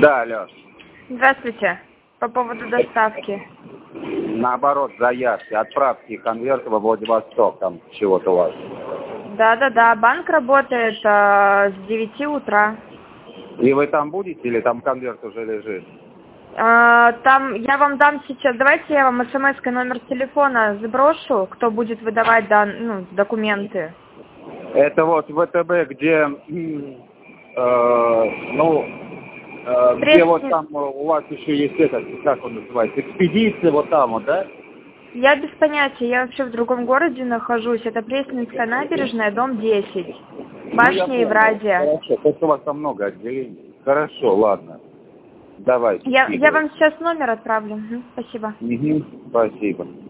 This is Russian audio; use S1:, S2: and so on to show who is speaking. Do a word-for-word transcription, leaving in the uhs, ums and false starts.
S1: Да, алло.
S2: Здравствуйте. По поводу доставки.
S1: Наоборот, заявки, отправки конверта во Владивосток, там чего-то у вас.
S2: Да-да-да, банк работает а, с девяти утра.
S1: И вы там будете или там конверт уже лежит?
S2: А, там я вам дам сейчас, давайте я вам смс-кой номер телефона сброшу, кто будет выдавать дан, ну, документы.
S1: Это вот ВТБ, где, э, ну, э, где
S2: Пресс-
S1: вот там у вас еще есть этот, как он называется, экспедиция вот там вот, да?
S2: Я без понятия, я вообще в другом городе нахожусь. Это Пресненская набережная, дом десять.
S1: Ну, я
S2: Башня
S1: понял.
S2: Евразия.
S1: Хорошо, просто у вас там много отделений. Хорошо, ладно. Давайте.
S2: Я, я вам сейчас номер отправлю. Мгм, спасибо.
S1: Угу, спасибо.